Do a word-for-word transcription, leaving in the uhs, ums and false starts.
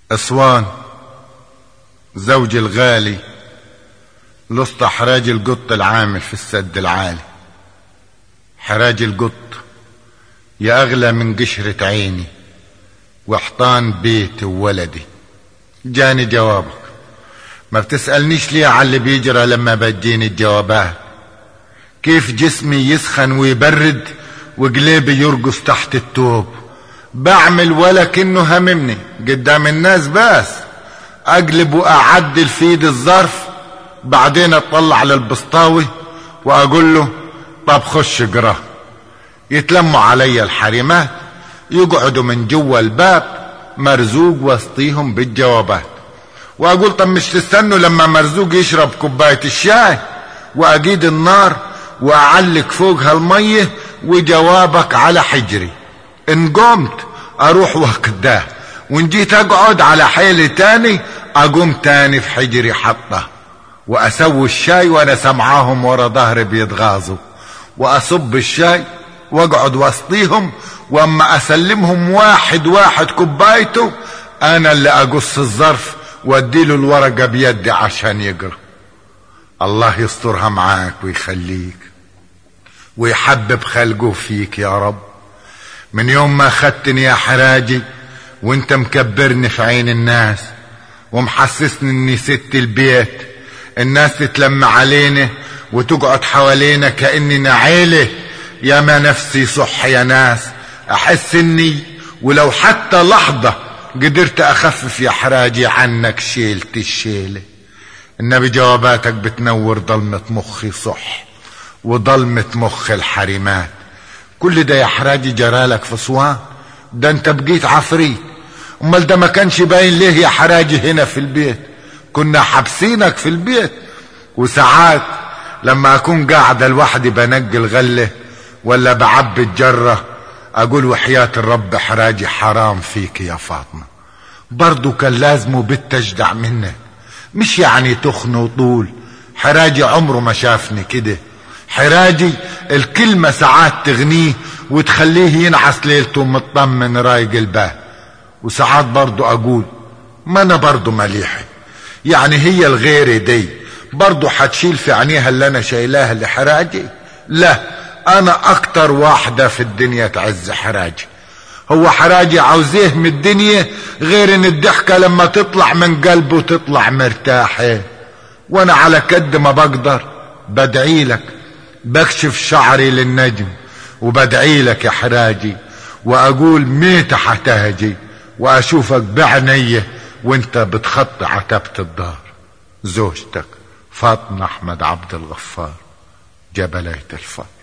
أسوان زوجي الغالي لصت حراج القط العامل في السد العالي. حراج القط يا أغلى من قشرة عيني وحطان بيتي وولدي. جاني جوابك، ما بتسألنيش ليه على اللي بيجرى لما بديني الجوابات. كيف جسمي يسخن ويبرد وقلبي يرقص تحت التوب. بعمل ولا كأنه هممني قدام الناس، بس اقلب واعدل في ايد الظرف، بعدين اطلع للبسطاوي واقول له طب خش اقرا. يتلموا علي الحريمات يقعدوا من جوا الباب مرزوق وسطيهم بالجوابات، واقول طب مش تستنوا لما مرزوق يشرب كوباية الشاي واقيد النار واعلق فوقها المية وجوابك على حجري. ان قمت اروح واخداه، وان جيت اقعد على حيلي تاني اقوم تاني في حجري حطه، واسوي الشاي وانا سمعاهم ورا ظهري بيتغاظوا، واصب الشاي واقعد وسطيهم، واما اسلمهم واحد واحد كوبايته انا اللي اقص الظرف واديله الورقة بيدي عشان يقرأ. الله يسترها معاك ويخليك ويحبب خلقه فيك يا رب. من يوم ما خدتني يا حراجي وانت مكبرني في عين الناس ومحسسني اني ست البيت، الناس تتلم علينا وتقعد حوالينا كأننا عيلة. يا ما نفسي صح يا ناس، احس اني ولو حتى لحظة قدرت اخفف يا حراجي عنك شيلت الشيلة. النبي جواباتك بتنور ضلمة مخي صح وضلمة مخ الحريمات. كل ده يا حراجي جرالك في أسوان؟ ده انت بقيت عفريت. امال ده ما كانش باين ليه يا حراجي هنا في البيت؟ كنا حابسينك في البيت. وساعات لما اكون قاعدة لوحدي بنقي الغلة ولا بعبي الجرة اقول وحياة الرب حراجي حرام فيك يا فاطمة. برضو كان لازمه بالتجدع منك، مش يعني تخن وطول. حراجي عمره ما شافني كده. حراجي الكلمة ساعات تغنيه وتخليه ينعس ليلته مطمن رايق البال. وساعات برضو اقول ما انا برضو مليحي، يعني هي الغير دي برضو حتشيل في عينيها اللي انا شايلاها لحراجي؟ لا، انا اكتر واحدة في الدنيا تعز حراجي. هو حراجي عاوزيه من الدنيا غير ان الضحكة لما تطلع من قلبه تطلع مرتاحة. وانا على قد ما بقدر بدعي لك، بكشف شعري للنجم وبدعي لك يا حراجي، واقول ميت حتهجي واشوفك بعنية وانت بتخطي عتبة الدار. زوجتك فاطمة احمد عبد الغفار، جبلية الفضل.